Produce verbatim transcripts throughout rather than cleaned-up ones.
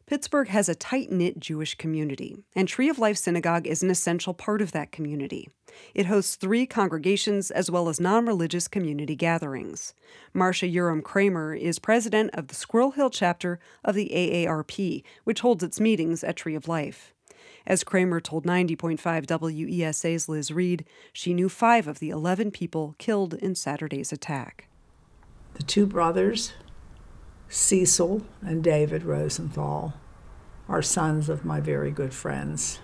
Pittsburgh has a tight-knit Jewish community, and Tree of Life Synagogue is an essential part of that community. It hosts three congregations as well as non-religious community gatherings. Marcia Urim Kramer is president of the Squirrel Hill chapter of the A A R P, which holds its meetings at Tree of Life. As Kramer told ninety point five W E S A's Liz Reed, she knew five of the eleven people killed in Saturday's attack. The two brothers, Cecil and David Rosenthal, are sons of my very good friends.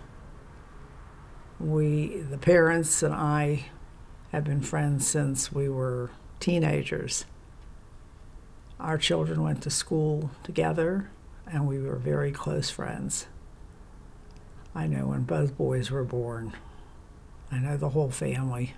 We, the parents and I, have been friends since we were teenagers. Our children went to school together, and we were very close friends. I know when both boys were born. I know the whole family.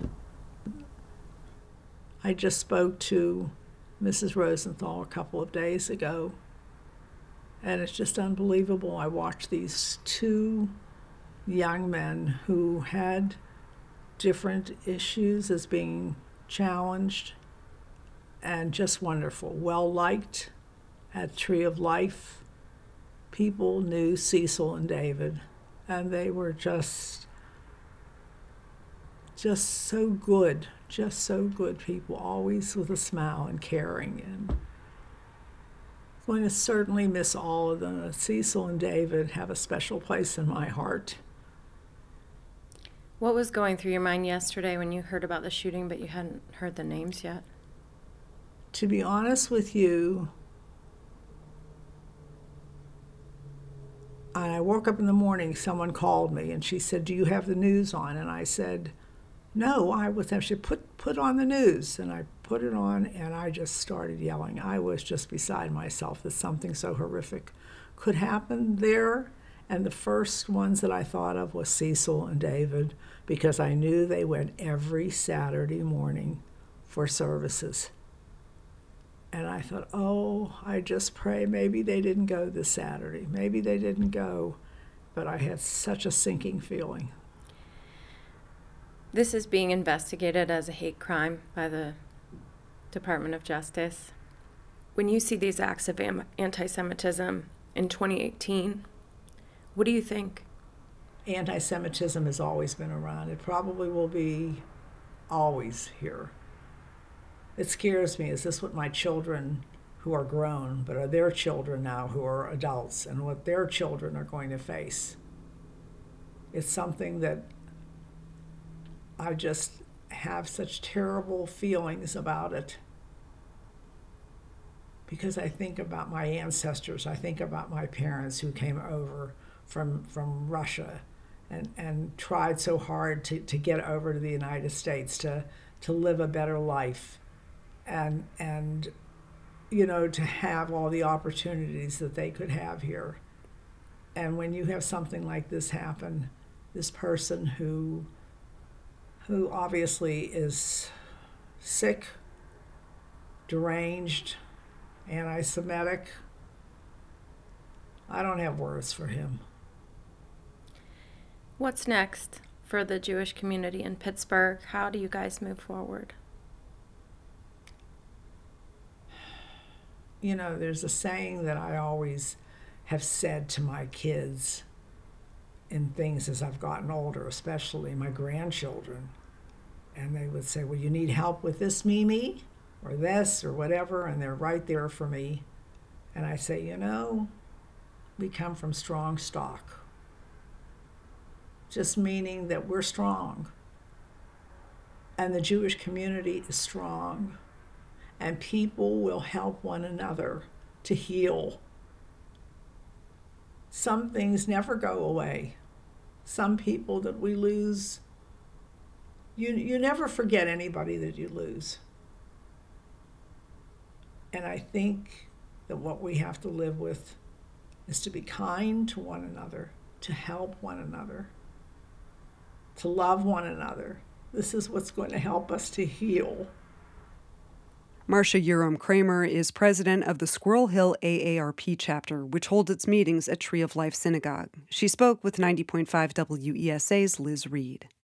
I just spoke to Missus Rosenthal a couple of days ago, and it's just unbelievable. I watched these two young men who had different issues as being challenged, and just wonderful, well-liked at Tree of Life. People knew Cecil and David, and they were just, just so good, just so good people, always with a smile and caring. And I'm going to certainly miss all of them. Cecil and David have a special place in my heart. What was going through your mind yesterday when you heard about the shooting, but you hadn't heard the names yet? To be honest with you, and I woke up in the morning, someone called me, and she said, "Do you have the news on?" And I said, "No, I was actually put, put on the news." And I put it on, and I just started yelling. I was just beside myself that something so horrific could happen there. And the first ones that I thought of was Cecil and David, because I knew they went every Saturday morning for services. And I thought, oh, I just pray maybe they didn't go this Saturday. Maybe they didn't go. But I had such a sinking feeling. This is being investigated as a hate crime by the Department of Justice. When you see these acts of am- anti-Semitism in twenty eighteen, what do you think? Anti-Semitism has always been around. It probably will be always here. It scares me. Is this what my children, who are grown, but are their children now who are adults, and what their children are going to face? It's something that I just have such terrible feelings about it, because I think about my ancestors. I think about my parents who came over from from Russia and, and tried so hard to, to get over to the United States to, to live a better life and, and, you know, to have all the opportunities that they could have here. And when you have something like this happen, this person who who obviously is sick, deranged, anti-Semitic, I don't have words for him. What's next for the Jewish community in Pittsburgh? How do you guys move forward? You know, there's a saying that I always have said to my kids in things as I've gotten older, especially my grandchildren. And they would say, well, you need help with this, Mimi, or this, or whatever, and they're right there for me. And I say, you know, we come from strong stock. Just meaning that we're strong. And the Jewish community is strong. And people will help one another to heal. Some things never go away. Some people that we lose, you, you never forget anybody that you lose. And I think that what we have to live with is to be kind to one another, to help one another, to love one another. This is what's going to help us to heal. Marcia Urim Kramer is president of the Squirrel Hill A A R P chapter, which holds its meetings at Tree of Life Synagogue. She spoke with ninety point five W E S A's Liz Reed.